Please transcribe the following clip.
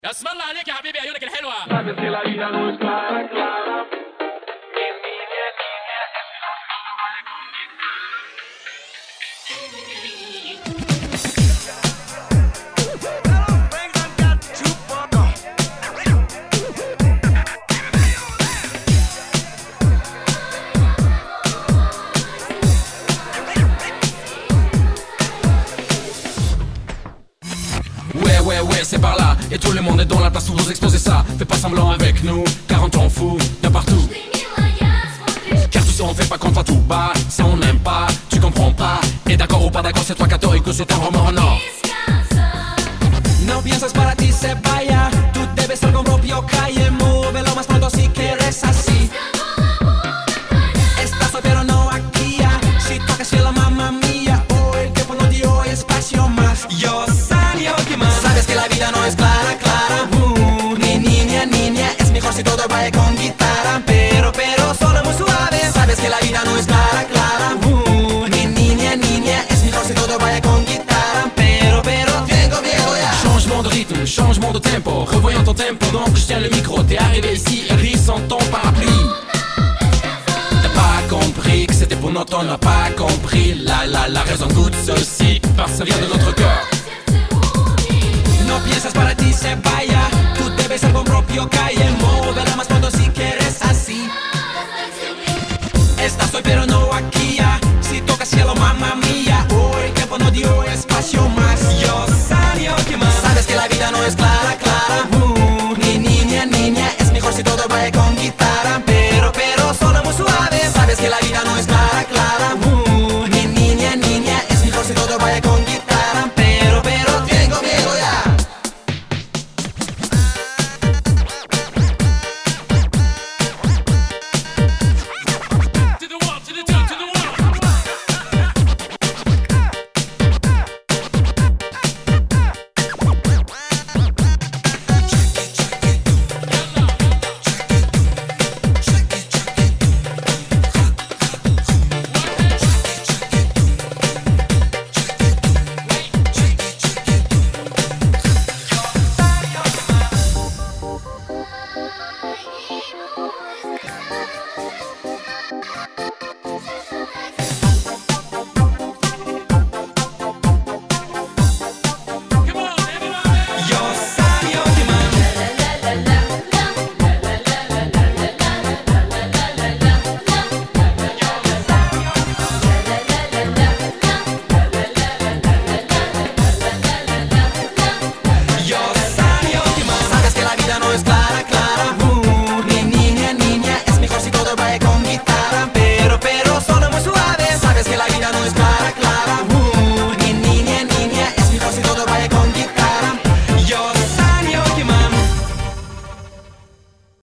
اسم الله عليك يا حبيبي عيونك الحلوة. Sabes que la vida no es clara, clara. Ouais, c'est par là. Et tout le monde est dans la place où vous exposez ça. Fais pas semblant avec nous, car on t'en fout de partout. Car tu sais, on fait pas contre tout bas. Si on n'aime pas, tu comprends pas. Et d'accord ou pas d'accord, c'est toi católico, c'est un roman no. No piensas para ti se vaya. Tú debes ser con propio calle. Múvelo más pronto si quieres así. Estás hoy pero no aquí ya. Si toca cielo, mamma mía. Hoy el tiempo no dio espacio más. Yo sabía que más. Sabes que la vida no es clara, clara. Ni niña, niña. Es mejor si todo vaya con guitarra. Pero solo muy suave. Sabes que la vida no es clara, clara. Ni niña, niña. Es mejor si todo vaya con guitarra. Pero tengo miedo ya. Changement de rythme, changement de tempo. Revoyons ton tempo, donc je tiens le micro. T'es arrivé ici et ris sans ton parapluie. T'as pas compris que c'était pour notre on n'a pas compris. La raison goûte ceci, parce que ça vient de notre cœur. No piensas para ti se vaya. Tú debes ser con propio calle. Móvela más pronto si quieres así. Estás hoy pero no aquí ya. Si toca cielo, mamma mía. Hoy el tiempo no dio espacio más. Yo sabía que más. Sabes que la vida no es clara, clara. Ni niña, niña. Es mejor si todo vaya con guitarra.